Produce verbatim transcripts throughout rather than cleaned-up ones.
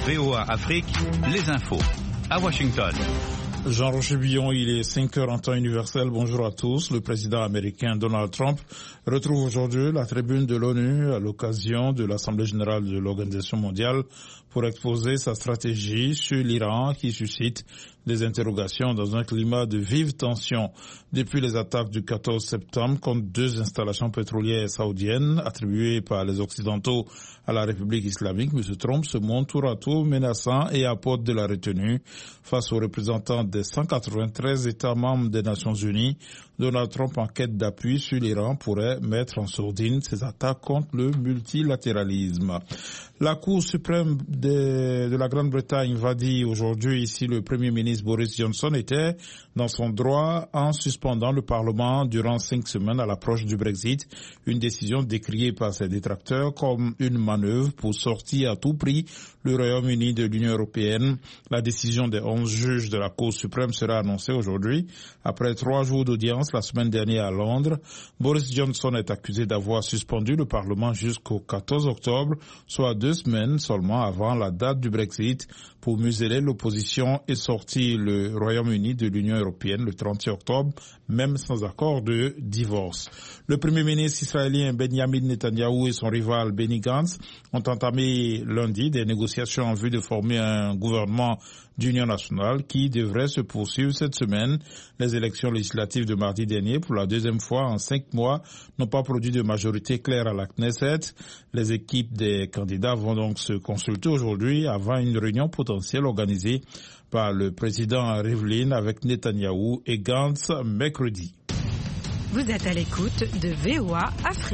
V O A Afrique, les infos. À Washington. Jean-Roger Billon, il est cinq heures en temps universel. Bonjour à tous. Le président américain Donald Trump retrouve aujourd'hui la tribune de l'ONU à l'occasion de l'Assemblée générale de l'Organisation mondiale pour exposer sa stratégie sur l'Iran qui suscite des interrogations dans un climat de vive tension. Depuis les attaques du quatorze septembre contre deux installations pétrolières saoudiennes attribuées par les Occidentaux à la République islamique, M. Trump se montre tour à tour menaçant et apporte de la retenue face aux représentants des cent quatre-vingt-treize États membres des Nations Unies. Donald Trump, en quête d'appui sur l'Iran, pourrait mettre en sourdine ses attaques contre le multilatéralisme. La Cour suprême de, de la Grande-Bretagne va dire aujourd'hui ici le Premier ministre Boris Johnson était dans son droit en suspendant le Parlement durant cinq semaines à l'approche du Brexit, une décision décriée par ses détracteurs comme une manœuvre pour sortir à tout prix le Royaume-Uni de l'Union européenne. La décision des onze juges de la Cour suprême sera annoncée aujourd'hui. Après trois jours d'audience la semaine dernière à Londres, Boris Johnson est accusé d'avoir suspendu le Parlement jusqu'au quatorze octobre, soit deux semaines seulement avant la date du Brexit, pour museler l'opposition et sortir le Royaume-Uni de l'Union européenne le trente octobre, même sans accord de divorce. Le Premier ministre israélien Benjamin Netanyahou et son rival Benny Gantz ont entamé lundi des négociations en vue de former un gouvernement d'union nationale qui devrait se poursuivre cette semaine. Les élections législatives de mardi dernier, pour la deuxième fois en cinq mois, n'ont pas produit de majorité claire à la Knesset. Les équipes des candidats vont donc se consulter aujourd'hui avant une réunion potentielle organisée par le président Rivlin avec Netanyahou et Gantz mercredi. Vous êtes à l'écoute de V O A Afrique.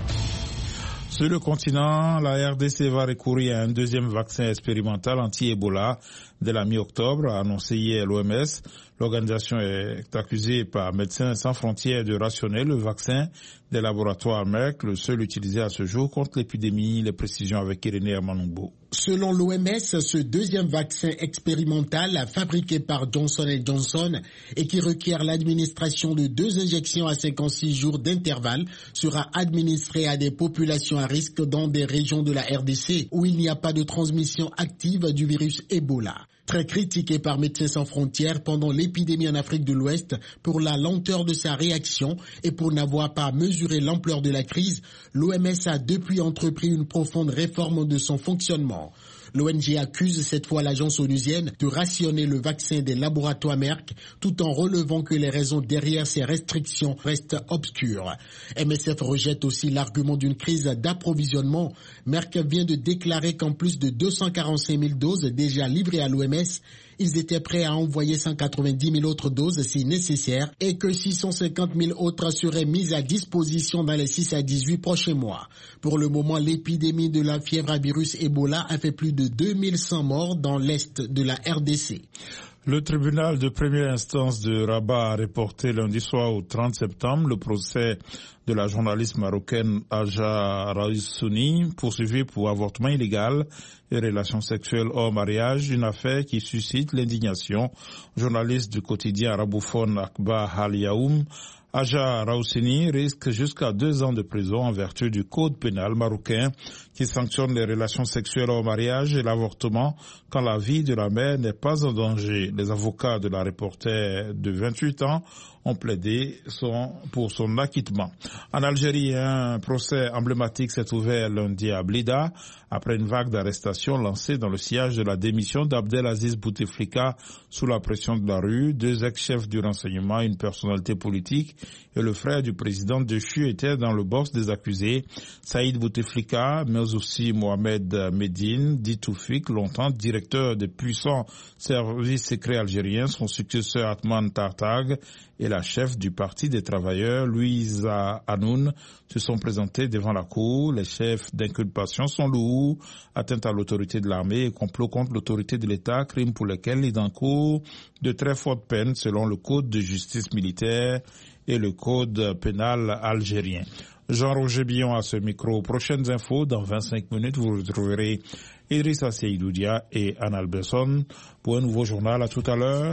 Sur le continent, la R D C va recourir à un deuxième vaccin expérimental anti-Ebola dès la mi-octobre, a annoncé hier l'O M S. L'organisation est accusée par Médecins sans frontières de rationner le vaccin des laboratoires Merck, le seul utilisé à ce jour contre l'épidémie. Les précisions avec Irénée Hermanungbo. Selon l'O M S, ce deuxième vaccin expérimental fabriqué par Johnson and Johnson et qui requiert l'administration de deux injections à cinquante-six jours d'intervalle sera administré à des populations à risque dans des régions de la R D C où il n'y a pas de transmission active du virus Ebola. Très critiqué par Médecins sans frontières pendant l'épidémie en Afrique de l'Ouest pour la lenteur de sa réaction et pour n'avoir pas mesuré l'ampleur de la crise, l'O M S a depuis entrepris une profonde réforme de son fonctionnement. L'O N G accuse cette fois l'agence onusienne de rationner le vaccin des laboratoires Merck tout en relevant que les raisons derrière ces restrictions restent obscures. M S F rejette aussi l'argument d'une crise d'approvisionnement. Merck vient de déclarer qu'en plus de deux cent quarante-cinq mille doses déjà livrées à l'O M S, ils étaient prêts à envoyer cent quatre-vingt-dix mille autres doses si nécessaire et que six cent cinquante mille autres seraient mises à disposition dans les six à dix-huit prochains mois. Pour le moment, l'épidémie de la fièvre à virus Ebola a fait plus de deux mille cent morts dans l'est de la R D C. Le tribunal de première instance de Rabat a reporté lundi soir au trente septembre le procès de la journaliste marocaine Aja Raissouni, poursuivie pour avortement illégal et relations sexuelles hors mariage, une affaire qui suscite l'indignation. Journaliste du quotidien arabophone Akhbar Al Yaoum, Aja Raissouni risque jusqu'à deux ans de prison en vertu du code pénal marocain qui sanctionne les relations sexuelles hors mariage et l'avortement quand la vie de la mère n'est pas en danger. Les avocats de la reporter de vingt-huit ans ont plaidé son, pour son acquittement. En Algérie, un procès emblématique s'est ouvert lundi à Blida après une vague d'arrestations lancée dans le sillage de la démission d'Abdelaziz Bouteflika sous la pression de la rue. Deux ex-chefs du renseignement, une personnalité politique et le frère du président déchu étaient dans le box des accusés. Saïd Bouteflika, mais aussi Mohamed Medine, dit Toufik, longtemps directeur des puissants services secrets algériens, son successeur Atman Tartag et la chef du Parti des travailleurs, Louisa Hanoun, se sont présentés devant la cour. Les chefs d'inculpation sont lourds, atteinte à l'autorité de l'armée et complot contre l'autorité de l'État, crimes pour lesquels il encourt de très fortes peines selon le code de justice militaire et le code pénal algérien. Jean-Roger Billon à ce micro. Prochaines infos, dans vingt-cinq minutes, vous retrouverez Idrissa Seydoudia et Anne Alberson pour un nouveau journal. À tout à l'heure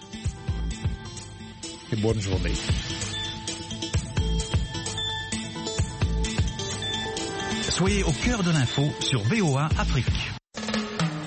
et bonne journée. Soyez au cœur de l'info sur V O A Afrique.